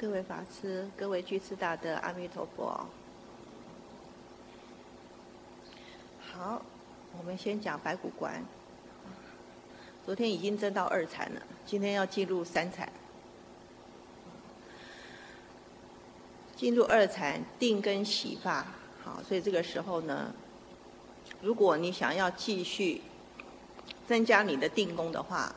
各位法师，各位居士大德，阿弥陀佛。好，我们先讲白骨观。昨天已经证到2禅了，今天要进入3禅。进入2禅，定跟洗发。好，所以这个时候呢，如果你想要继续增加你的定功的话，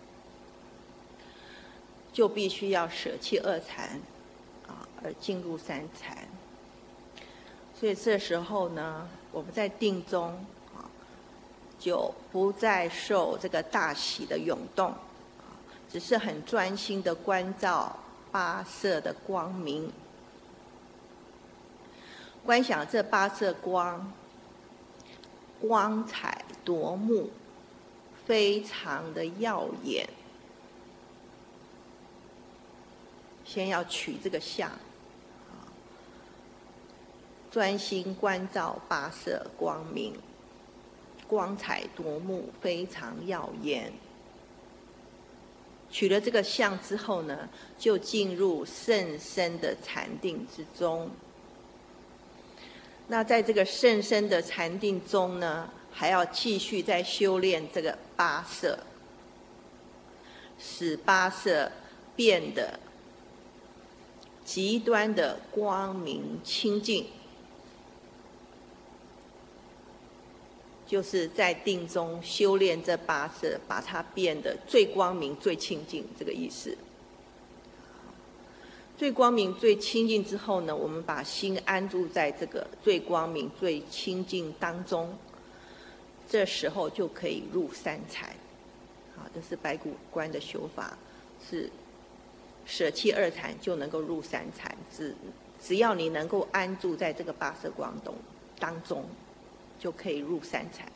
就必须要舍弃2禅，而进入3禅。所以这时候呢，我们在定中就不再受这个大喜的涌动，只是很专心的关照8色的光明，观想这8色光，光彩夺目，非常的耀眼。先要取这个相，专心关照8色光明，光彩夺目，非常耀眼。取了这个相之后呢，就进入甚深的禅定之中。那在这个甚深的禅定中呢，还要继续再修炼这个8色，使8色变得极端的光明清净，就是在定中修炼这8色，把它变得最光明、最清净，这个意思。最光明、最清净之后呢，我们把心安住在这个最光明、最清净当中，这时候就可以入3禅。好，这是白骨观的修法，是舍弃2禅就能够入3禅，只要你能够安住在这个8色光当中，就可以入3禅。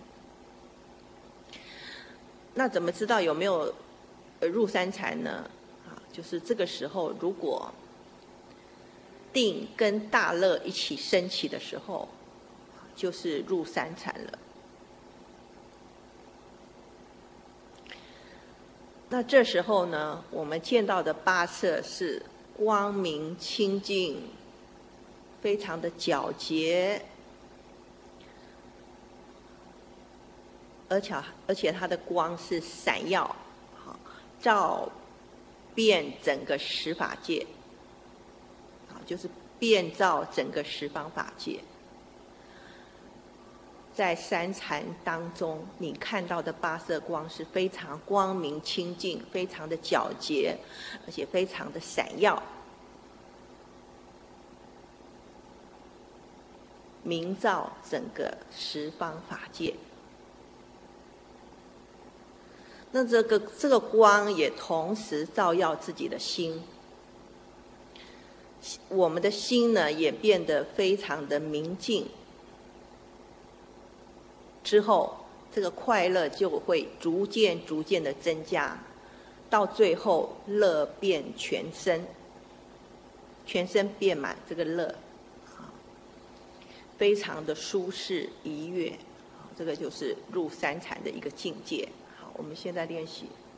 那怎么知道有没有入3禅呢？就是这个时候，如果定跟大乐一起升起的时候，就是入3禅了。那这时候呢，我们见到的8色是光明清净，非常的皎洁，而且它的光是闪耀，照遍整个十法界，就是遍照整个十方法界。在3禅当中，你看到的8色光是非常光明清净，非常的皎洁，而且非常的闪耀，明照整个十方法界。那这个光也同时照耀自己的心，我们的心呢也变得非常的明净。之后，这个快乐就会逐渐的增加，到最后乐遍全身，全身遍满这个乐，非常的舒适愉悦。这个就是入3禅的一个境界。好，我们现在练习。